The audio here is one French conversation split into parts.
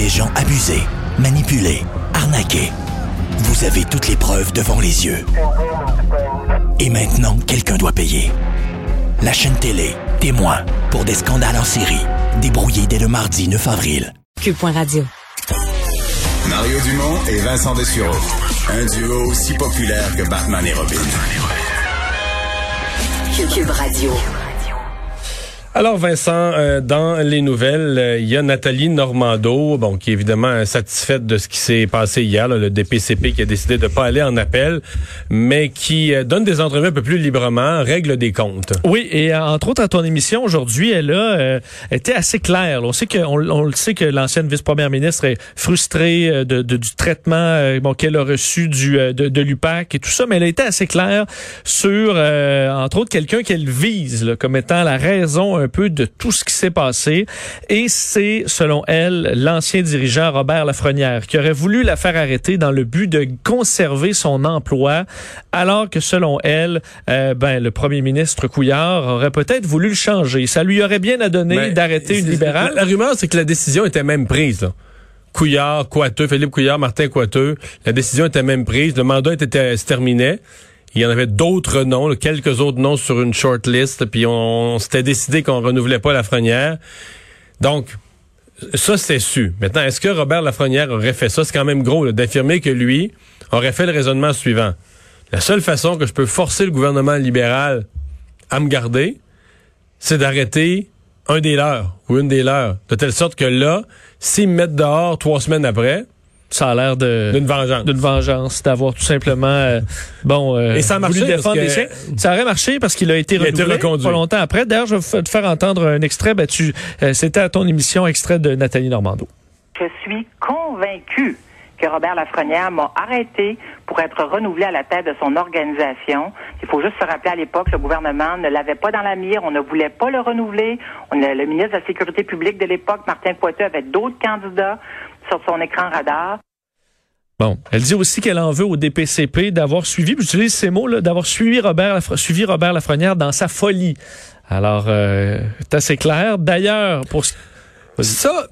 des gens abusés, manipulés, arnaqués. Vous avez toutes les preuves devant les yeux. Et maintenant, quelqu'un doit payer. La chaîne télé, témoin, pour des scandales en série, débrouillés dès le mardi 9 avril. Cube.radio. Mario Dumont et Vincent Dessureau. Un duo aussi populaire que Batman et Robin. Cube Radio. Alors Vincent, dans les nouvelles, il y a Nathalie Normando, qui est évidemment satisfaite de ce qui s'est passé hier, le DPCP qui a décidé de pas aller en appel, mais qui donne des entrevues un peu plus librement, règle des comptes. Oui, et entre autres à ton émission aujourd'hui, elle a été assez claire. On sait on le sait que l'ancienne vice-première ministre est frustrée du traitement qu'elle a reçu de l'UPAC et tout ça, mais elle a été assez claire sur entre autres quelqu'un qu'elle vise là, comme étant la raison un peu de tout ce qui s'est passé, et c'est, selon elle, l'ancien dirigeant Robert Lafrenière qui aurait voulu la faire arrêter dans le but de conserver son emploi, alors que, selon elle, le premier ministre Couillard aurait peut-être voulu le changer. Ça lui aurait bien à donner d'arrêter une libérale. La rumeur, c'est que la décision était même prise, là. Couillard, Coiteux, Philippe Couillard, Martin Coiteux, la décision était même prise, le mandat se terminait. Il y en avait d'autres noms, là, quelques autres noms sur une short list, puis on s'était décidé qu'on renouvelait pas Lafrenière. Donc, ça, c'était su. Maintenant, est-ce que Robert Lafrenière aurait fait ça? C'est quand même gros, là, d'affirmer que lui aurait fait le raisonnement suivant. La seule façon que je peux forcer le gouvernement libéral à me garder, c'est d'arrêter un des leurs, ou une des leurs. De telle sorte que là, s'ils me mettent dehors 3 semaines après, ça a l'air d'une vengeance, d'avoir tout simplement et ça a marché défendre les siens. Ça aurait marché parce qu'il a été renouvelé pas longtemps après. D'ailleurs, je vais te faire entendre un extrait. C'était à ton émission, extrait de Nathalie Normando. Je suis convaincue que Robert Lafrenière m'a arrêté pour être renouvelé à la tête de son organisation. Il faut juste se rappeler, à l'époque, le gouvernement ne l'avait pas dans la mire, on ne voulait pas le renouveler. Le ministre de la Sécurité publique de l'époque, Martin Coiteux, avait d'autres candidats sur son écran radar. Bon, elle dit aussi qu'elle en veut au DPCP d'avoir suivi, puis j'utilise ces mots, là, d'avoir suivi Robert Lafrenière dans sa folie. Alors, c'est assez clair. D'ailleurs, pour ça,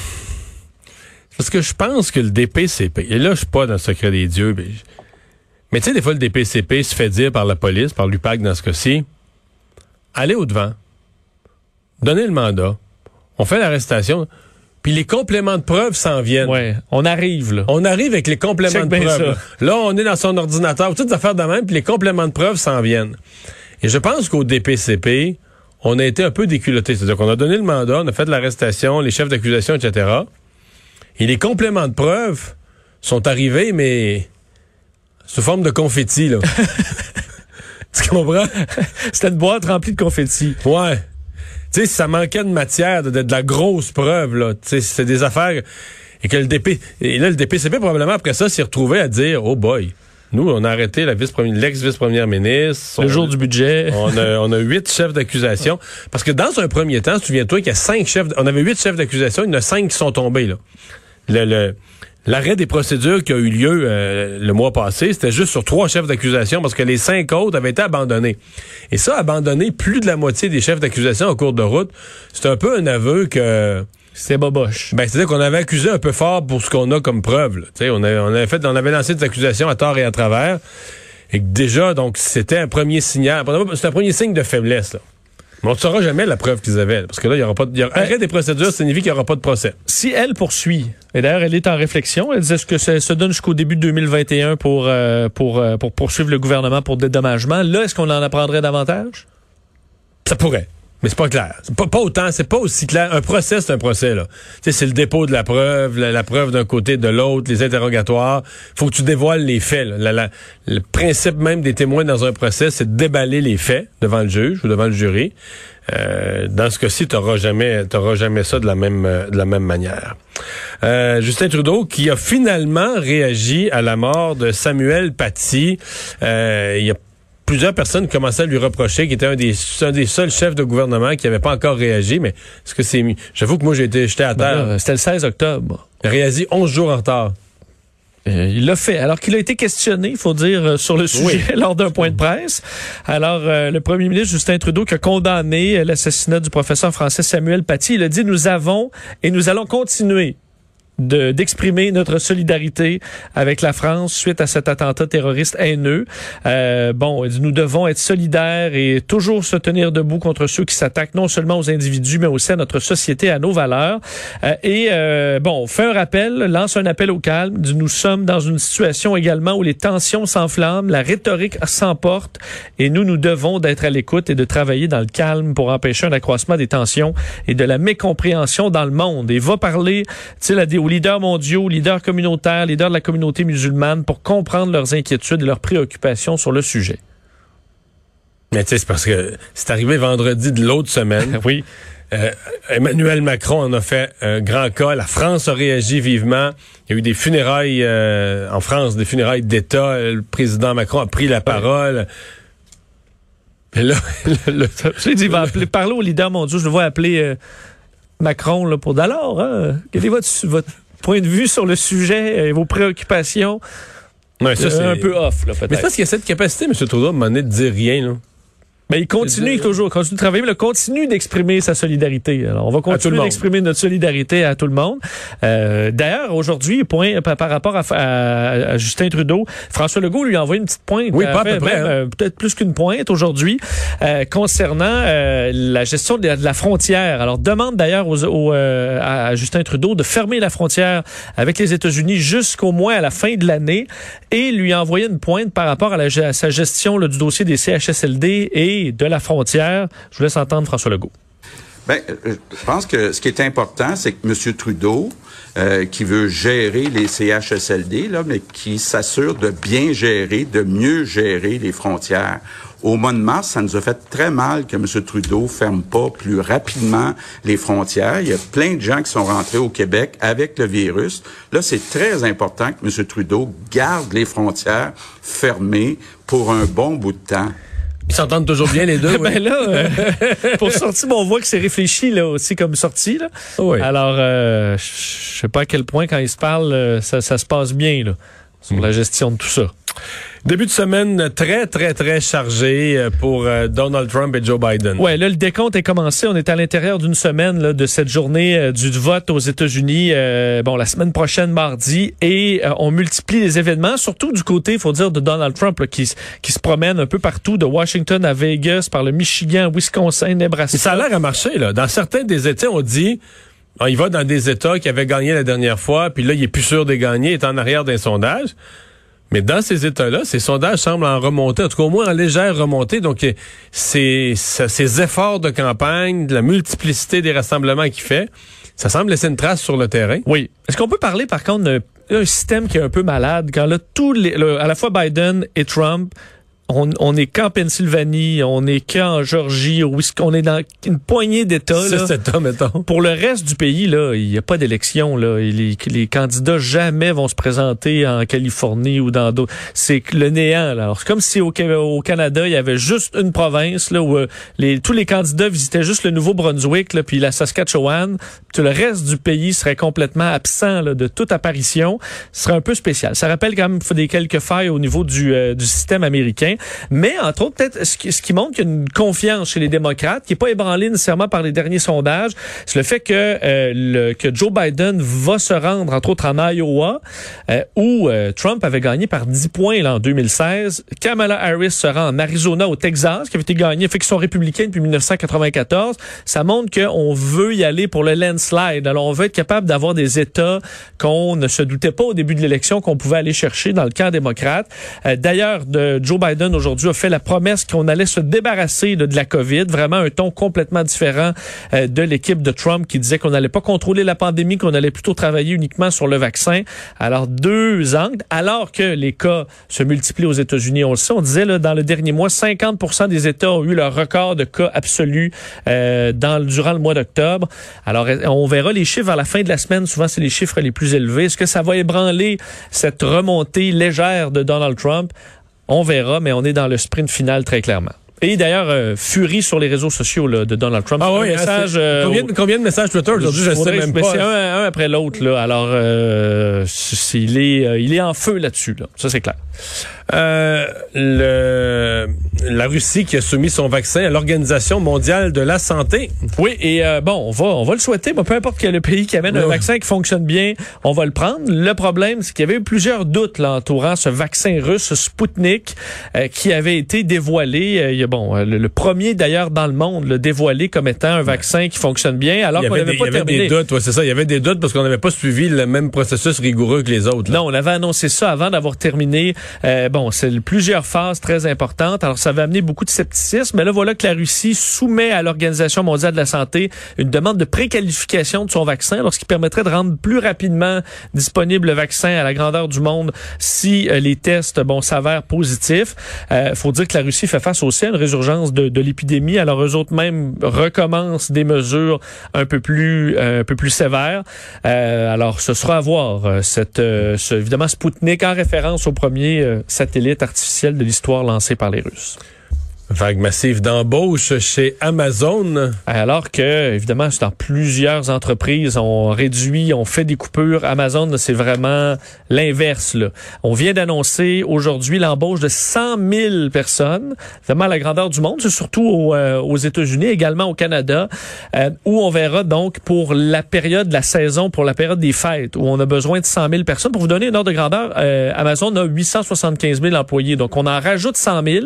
parce que je pense que le DPCP, et là, je suis pas dans le secret des dieux, mais tu sais, des fois, le DPCP se fait dire par la police, par l'UPAC dans ce cas-ci, allez au-devant, donnez le mandat, on fait l'arrestation. Puis les compléments de preuves s'en viennent. Ouais, on arrive là. On arrive avec les compléments de preuves. Là, on est dans son ordinateur, toutes les affaires de même, puis les compléments de preuves s'en viennent. Et je pense qu'au DPCP, on a été un peu déculottés. C'est-à-dire qu'on a donné le mandat, on a fait de l'arrestation, les chefs d'accusation, etc. Et les compléments de preuves sont arrivés, mais sous forme de confetti, là. Tu comprends? C'était une boîte remplie de confetti. Ouais. Tu sais, si ça manquait de matière, de la grosse preuve, là, tu sais, c'est des affaires, et que le DPCP, probablement, après ça, s'est retrouvé à dire, oh boy, nous, on a arrêté l'ex-vice-première ministre. Le jour du budget. On a 8 chefs d'accusation. Parce que dans un premier temps, souviens-toi qu'il y a 5 chefs, on avait 8 chefs d'accusation, il y en a 5 qui sont tombés, là. L'arrêt des procédures qui a eu lieu le mois passé, c'était juste sur 3 chefs d'accusation parce que les 5 autres avaient été abandonnés. Et ça, abandonner plus de la moitié des chefs d'accusation en cours de route, c'est un peu un aveu que... C'est boboche. C'est-à-dire qu'on avait accusé un peu fort pour ce qu'on a comme preuve. Là. On avait lancé des accusations à tort et à travers. Et que déjà, donc, c'était un premier signal. C'était un premier signe de faiblesse, là. Mais on ne saura jamais la preuve qu'ils avaient. Parce que là, il y aura pas arrêt des procédures, ça signifie qu'il n'y aura pas de procès. Si elle poursuit, et d'ailleurs, elle est en réflexion, elle disait que ça se donne jusqu'au début de 2021 pour poursuivre le gouvernement pour dédommagement. Là, est-ce qu'on en apprendrait davantage? Ça pourrait. Mais c'est pas clair. C'est pas autant, c'est pas aussi clair. Un procès, c'est un procès, là. Tu sais, c'est le dépôt de la preuve, la preuve d'un côté, de l'autre, les interrogatoires. Faut que tu dévoiles les faits, là. Le principe même des témoins dans un procès, c'est de déballer les faits devant le juge ou devant le jury. Dans ce cas-ci, t'auras jamais ça de la même manière. Justin Trudeau, qui a finalement réagi à la mort de Samuel Paty. Il y a plusieurs personnes commençaient à lui reprocher qu'il était un des seuls chefs de gouvernement qui n'avait pas encore réagi, mais est-ce que c'est... J'avoue que moi, j'étais à terre. C'était le 16 octobre. Il a réagi 11 jours en retard. Il l'a fait. Alors qu'il a été questionné, il faut dire, sur le sujet lors d'un point de presse. Alors, le premier ministre Justin Trudeau qui a condamné l'assassinat du professeur français Samuel Paty, il a dit « Nous avons et nous allons continuer d'exprimer notre solidarité avec la France suite à cet attentat terroriste haineux. Nous devons être solidaires et toujours se tenir debout contre ceux qui s'attaquent non seulement aux individus, mais aussi à notre société, à nos valeurs. Fait un rappel, lance un appel au calme. Nous sommes dans une situation également où les tensions s'enflamment, la rhétorique s'emporte et nous devons d'être à l'écoute et de travailler dans le calme pour empêcher un accroissement des tensions et de la mécompréhension dans le monde. Et va parler aux leaders mondiaux, leaders communautaires, leaders de la communauté musulmane pour comprendre leurs inquiétudes et leurs préoccupations sur le sujet. Mais c'est parce que c'est arrivé vendredi de l'autre semaine. Oui. Emmanuel Macron en a fait un grand cas. La France a réagi vivement. Il y a eu des funérailles en France, des funérailles d'État. Le président Macron a pris la parole. Et là, il va parler aux leaders mondiaux. Je le vois appeler Macron là, pour d'alors. Quel est votre point de vue sur le sujet et vos préoccupations? Ouais, ça, c'est un peu off, là, peut-être. Mais c'est parce qu'il y a cette capacité, M. Trudeau, à un moment donné, de dire rien, là. Mais il continue de travailler, mais il continue d'exprimer sa solidarité. Alors, on va continuer d'exprimer notre solidarité à tout le monde. D'ailleurs, aujourd'hui, par rapport à Justin Trudeau, François Legault lui a envoyé une petite pointe. Oui, pas à peu près. Peut-être plus qu'une pointe aujourd'hui, concernant la gestion de la frontière. Alors, demande d'ailleurs à Justin Trudeau de fermer la frontière avec les États-Unis jusqu'au moins à la fin de l'année et lui a envoyé une pointe par rapport à sa gestion du dossier des CHSLD et de la frontière. Je vous laisse entendre François Legault. Je pense que ce qui est important, c'est que M. Trudeau, qui veut gérer les CHSLD, là, mais qui s'assure de bien gérer, de mieux gérer les frontières. Au mois de mars, ça nous a fait très mal que M. Trudeau ferme pas plus rapidement les frontières. Il y a plein de gens qui sont rentrés au Québec avec le virus. Là, c'est très important que M. Trudeau garde les frontières fermées pour un bon bout de temps. Ils s'entendent toujours bien, les deux. Ben là, pour sortir, on voit que c'est réfléchi là aussi comme sortie. Là. Oui. Alors, je sais pas à quel point, quand ils se parlent, ça se passe bien là, sur la gestion de tout ça. Début de semaine très, très, très chargé pour Donald Trump et Joe Biden. Ouais, là, le décompte est commencé. On est à l'intérieur d'une semaine là, de cette journée du vote aux États-Unis. La semaine prochaine, mardi. Et on multiplie les événements, surtout du côté, il faut dire, de Donald Trump, là, qui se promène un peu partout, de Washington à Vegas, par le Michigan, Wisconsin, Nebraska. Et ça a l'air à marcher, là. Dans certains des États, on dit... il va dans des États qui avaient gagné la dernière fois, puis là, il est plus sûr de gagner, il est en arrière d'un sondage. Mais dans ces États-là, ces sondages semblent en remonter, en tout cas au moins en légère remontée. Donc, ces efforts de campagne, de la multiplicité des rassemblements qu'il fait, ça semble laisser une trace sur le terrain. Oui. Est-ce qu'on peut parler, par contre, d'un système qui est un peu malade, quand là, à la fois Biden et Trump... On est qu'en Pennsylvanie, on est qu'en Georgie, on est dans une poignée d'États. C'est États, mettons. Pour le reste du pays, là, il n'y a pas d'élection. Là. Les candidats jamais vont se présenter en Californie ou dans d'autres. C'est le néant. Là. Alors, c'est comme si au Canada, il y avait juste une province là, où tous les candidats visitaient juste le Nouveau-Brunswick, là, puis la Saskatchewan. Tout le reste du pays serait complètement absent là, de toute apparition. Ce serait un peu spécial. Ça rappelle quand même quelques failles au niveau du système américain. Mais, entre autres, peut-être, ce qui montre qu'il y a une confiance chez les démocrates, qui n'est pas ébranlée nécessairement par les derniers sondages, c'est le fait que Joe Biden va se rendre, entre autres, en Iowa, où Trump avait gagné par 10 points là, en 2016. Kamala Harris se rend en Arizona, au Texas, qui avait été gagné, fait qu'ils sont républicains depuis 1994. Ça montre qu'on veut y aller pour le landslide. Alors, on veut être capable d'avoir des États qu'on ne se doutait pas au début de l'élection qu'on pouvait aller chercher dans le camp démocrate. D'ailleurs, Joe Biden aujourd'hui a fait la promesse qu'on allait se débarrasser de la COVID, vraiment un ton complètement différent de l'équipe de Trump qui disait qu'on n'allait pas contrôler la pandémie, qu'on allait plutôt travailler uniquement sur le vaccin. Alors, deux angles, alors que les cas se multiplient aux États-Unis, on le sait, on disait là, dans le dernier mois, 50% des États ont eu leur record de cas absolus durant le mois d'octobre. Alors, on verra les chiffres à la fin de la semaine, souvent c'est les chiffres les plus élevés. Est-ce que ça va ébranler cette remontée légère de Donald Trump? On verra, mais on est dans le sprint final très clairement. Et d'ailleurs, furie sur les réseaux sociaux là, de Donald Trump. Ah oui, combien de messages Twitter aujourd'hui, je sais même pas. C'est un après l'autre. Là. Alors, il est en feu là-dessus. Là. Ça, c'est clair. La Russie qui a soumis son vaccin à l'Organisation mondiale de la santé. Oui, et on va le souhaiter. Peu importe quel pays qui amène un vaccin qui fonctionne bien, on va le prendre. Le problème, c'est qu'il y avait eu plusieurs doutes là, entourant ce vaccin russe Sputnik qui avait été dévoilé. Le premier d'ailleurs dans le monde, le dévoilé comme étant un vaccin qui fonctionne bien, alors qu'on n'avait pas terminé. Il y avait des doutes, c'est ça. Il y avait des doutes parce qu'on n'avait pas suivi le même processus rigoureux que les autres. Là. Non, on avait annoncé ça avant d'avoir terminé. C'est plusieurs phases très importantes. Alors, ça avait amené beaucoup de scepticisme. Mais là, voilà que la Russie soumet à l'Organisation mondiale de la santé une demande de préqualification de son vaccin, alors ce qui permettrait de rendre plus rapidement disponible le vaccin à la grandeur du monde si les tests s'avèrent positifs. Faut dire que la Russie fait face aussi à une résurgence de l'épidémie. Alors, eux autres même recommencent des mesures un peu plus sévères. Alors, ce sera à voir. Évidemment, Sputnik en référence au premier satellite artificiel de l'histoire lancé par les Russes. Vague massive d'embauche chez Amazon. Alors que, évidemment, dans plusieurs entreprises, on fait des coupures. Amazon, c'est vraiment l'inverse. Là. On vient d'annoncer aujourd'hui l'embauche de 100 000 personnes, vraiment à la grandeur du monde. C'est surtout aux États-Unis, également au Canada, où on verra donc pour la période de la saison, pour la période des fêtes, où on a besoin de 100 000 personnes. Pour vous donner une ordre de grandeur, Amazon a 875 000 employés. Donc, on en rajoute 100 000.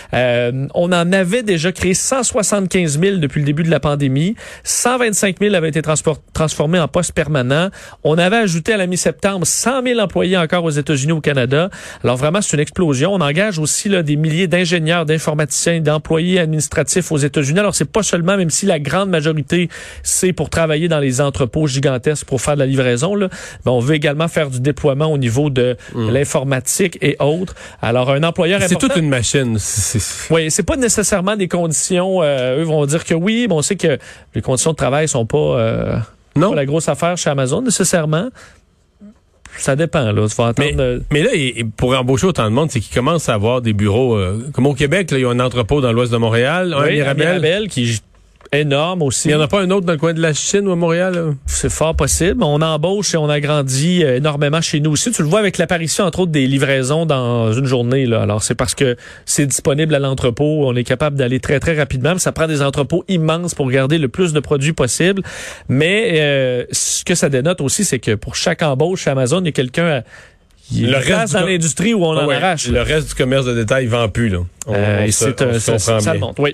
On en avait déjà créé 175 000 depuis le début de la pandémie. 125 000 avaient été transformés en postes permanents. On avait ajouté à la mi-septembre 100 000 employés encore aux États-Unis, au Canada. Alors vraiment, c'est une explosion. On engage aussi des milliers d'ingénieurs, d'informaticiens, d'employés administratifs aux États-Unis. Alors c'est pas seulement, même si la grande majorité, c'est pour travailler dans les entrepôts gigantesques pour faire de la livraison, là, mais on veut également faire du déploiement au niveau de l'informatique et autres. Alors un employeur important... C'est toute une machine. Oui, c'est pas nécessairement des conditions. Eux vont dire que oui, mais on sait que les conditions de travail sont pas la grosse affaire chez Amazon nécessairement. Ça dépend, là. Tu vas entendre, mais là, pour embaucher autant de monde, c'est qu'ils commencent à avoir des bureaux. Comme au Québec, là, il y a un entrepôt dans l'ouest de Montréal, un Mirabel qui énorme aussi. Il n'y en a pas un autre dans le coin de la Chine ou à Montréal? Là? C'est fort possible. On embauche et on agrandit énormément chez nous aussi. Tu le vois avec l'apparition, entre autres, des livraisons dans une journée. Là. Alors, c'est parce que c'est disponible à l'entrepôt. On est capable d'aller très, très rapidement. Mais ça prend des entrepôts immenses pour garder le plus de produits possible. Mais ce que ça dénote aussi, c'est que pour chaque embauche chez Amazon, il y a quelqu'un... Il reste dans l'industrie où on en arrache. Le reste du commerce de détail ne vend plus. Là. Ça le montre, oui.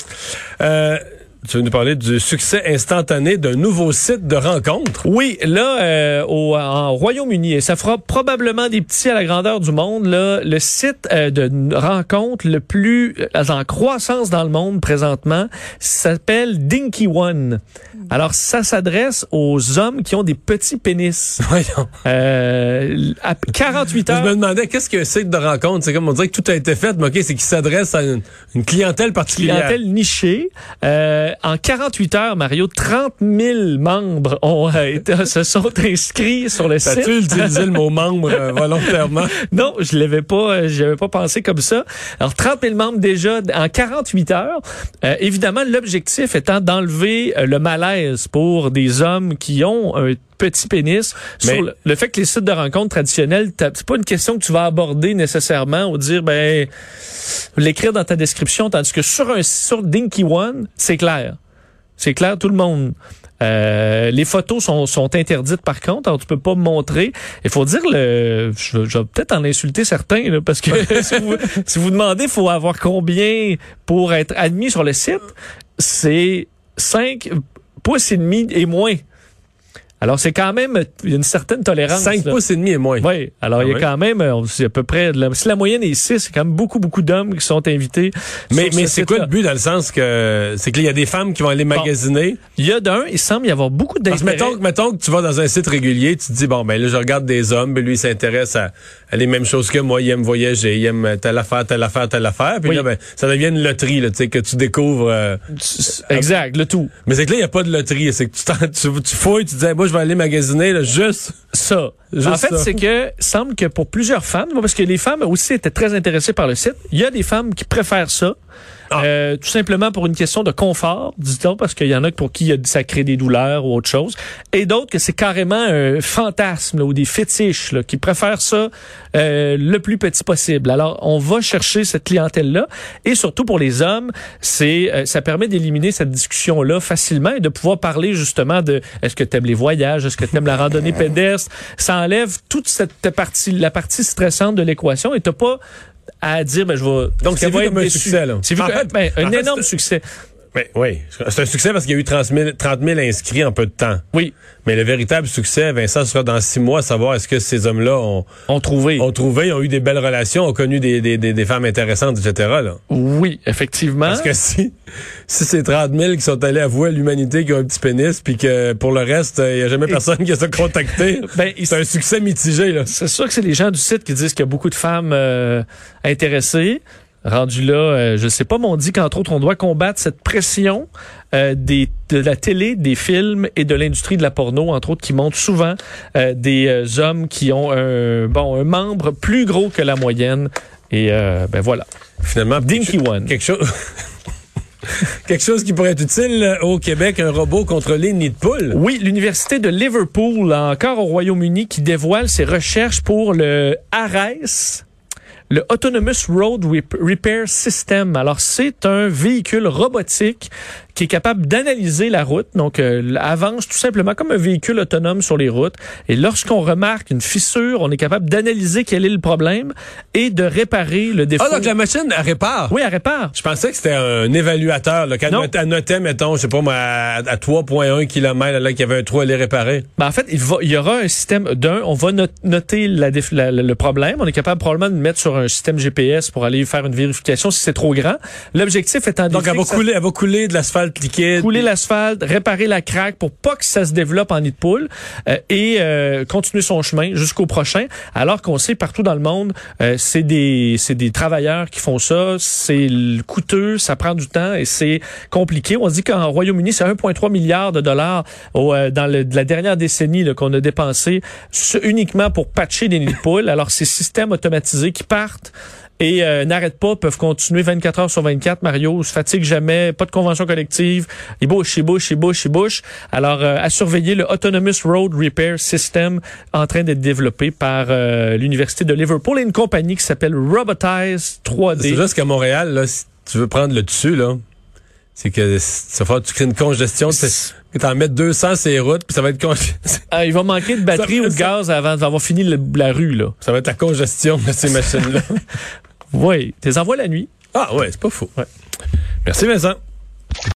Tu veux nous parler du succès instantané d'un nouveau site de rencontre? Oui, là, en Royaume-Uni, et ça fera probablement des petits à la grandeur du monde, là, le site de rencontre le plus en croissance dans le monde présentement s'appelle Dinky One. Alors, ça s'adresse aux hommes qui ont des petits pénis. Voyons. À 48 heures. Je me demandais, qu'est-ce qu'un site de rencontre? C'est comme on dirait que tout a été fait, mais OK, c'est qu'il s'adresse à une clientèle particulière. Clientèle nichée. En 48 heures, Mario, 30 000 membres se sont inscrits sur le site. As-tu utilisé le mot membre volontairement? Non, j'avais pas pensé comme ça. Alors, 30 000 membres déjà en 48 heures. Évidemment, l'objectif étant d'enlever le malaise pour des hommes qui ont un petit pénis. Mais sur le fait que les sites de rencontres traditionnels, c'est pas une question que tu vas aborder nécessairement ou dire, l'écrire dans ta description, tandis que sur Dinky One, c'est clair. C'est clair, tout le monde. Les photos sont interdites par contre, alors tu peux pas montrer. Il faut dire je vais peut-être en insulter certains là, parce que si vous demandez, faut avoir combien pour être admis sur le site, c'est 5 pouces et demi et moins. Alors, c'est quand même une certaine tolérance. 5 pouces et demi et moins. Oui. Alors, il y a quand même, c'est à peu près, si la moyenne est 6, c'est quand même beaucoup d'hommes qui sont invités. Mais c'est quoi le but dans le sens que, c'est qu'il y a des femmes qui vont aller magasiner? Il y a il semble y avoir beaucoup d'intérêt. Mettons que tu vas dans un site régulier, tu te dis, là, je regarde des hommes, lui, il s'intéresse à les mêmes choses que moi, il aime voyager, il aime telle affaire. Puis là, ça devient une loterie, là, tu sais, que tu découvres. Exact, le tout. Mais c'est que là, il n'y a pas de loterie. C'est que tu fouilles, tu dis, moi, je vais aller magasiner, là, juste ça. En fait, c'est que semble que pour plusieurs femmes, parce que les femmes aussi étaient très intéressées par le site, il y a des femmes qui préfèrent ça. tout simplement pour une question de confort, dit-on, parce qu'il y en a pour qui ça crée des douleurs ou autre chose, et d'autres que c'est carrément un fantasme là, ou des fétiches là, qui préfèrent ça le plus petit possible. Alors, on va chercher cette clientèle-là, et surtout pour les hommes, ça permet d'éliminer cette discussion-là facilement et de pouvoir parler justement de est-ce que tu aimes les voyages, est-ce que tu aimes la randonnée pédestre. Ça enlève toute la partie stressante de l'équation et t'as pas à dire je vais. Donc c'est vu comme un succès là. C'est vu un énorme succès. Oui, c'est un succès parce qu'il y a eu 30 000 inscrits en peu de temps. Oui. Mais le véritable succès, Vincent, sera dans 6 mois, savoir est-ce que ces hommes-là ont trouvé, ont eu des belles relations, ont connu des femmes intéressantes, etc. Là. Oui, effectivement. Parce que si c'est 30 000 qui sont allés avouer à l'humanité qu'ils ont un petit pénis, puis que pour le reste, il n'y a jamais personne qui a contacté, c'est un succès mitigé. Là. C'est sûr que c'est les gens du site qui disent qu'il y a beaucoup de femmes intéressées. Rendu là, je sais pas, mais on dit qu'entre autres, on doit combattre cette pression de la télé, des films et de l'industrie de la porno, entre autres, qui montrent souvent des hommes qui ont un membre plus gros que la moyenne. Et voilà. Finalement, Dinky One. Quelque chose qui pourrait être utile au Québec, un robot contre les nids de poules. Oui, l'Université de Liverpool, encore au Royaume-Uni, qui dévoile ses recherches pour le ARES, le Autonomous Road Repair System. Alors, c'est un véhicule robotique qui est capable d'analyser la route, donc avance tout simplement comme un véhicule autonome sur les routes. Et lorsqu'on remarque une fissure, on est capable d'analyser quel est le problème et de réparer le défaut. Ah, donc la machine, elle répare? Oui, elle répare. Je pensais que c'était un évaluateur, là, quand elle notait, mettons, je sais pas moi, à 3,1 km, là, qu'il y avait un trou à les réparer. En fait, il y aura un système on va noter le problème. On est capable probablement de mettre sur un système GPS pour aller faire une vérification si c'est trop grand. L'objectif étant donc elle va couler de l'asphalte liquide. Couler l'asphalte, réparer la craque pour pas que ça se développe en nid de poule et continuer son chemin jusqu'au prochain. Alors qu'on sait partout dans le monde, c'est des travailleurs qui font ça. C'est coûteux, ça prend du temps et c'est compliqué. On se dit qu'en Royaume-Uni, c'est 1,3 milliard de dollars dans la dernière décennie là, qu'on a dépensé uniquement pour patcher des nids de poules. Alors ces systèmes automatisés qui partent et n'arrêtent pas, peuvent continuer 24 heures sur 24. Mario se fatigue jamais, pas de convention collective. Il bouge. Alors, à surveiller le Autonomous Road Repair System en train d'être développé par l'Université de Liverpool et une compagnie qui s'appelle Robotize 3D. C'est juste qu'à Montréal, là, si tu veux prendre le dessus, là, c'est que ça va tu crées une congestion. T'en mettre 200 sur les routes, puis ça va être il va manquer de batterie ou de gaz avant d'avoir fini la rue, là. Ça va être la congestion de ces machines-là. Oui, tu les envoies la nuit. Ah ouais, c'est pas faux. Ouais. Merci Vincent.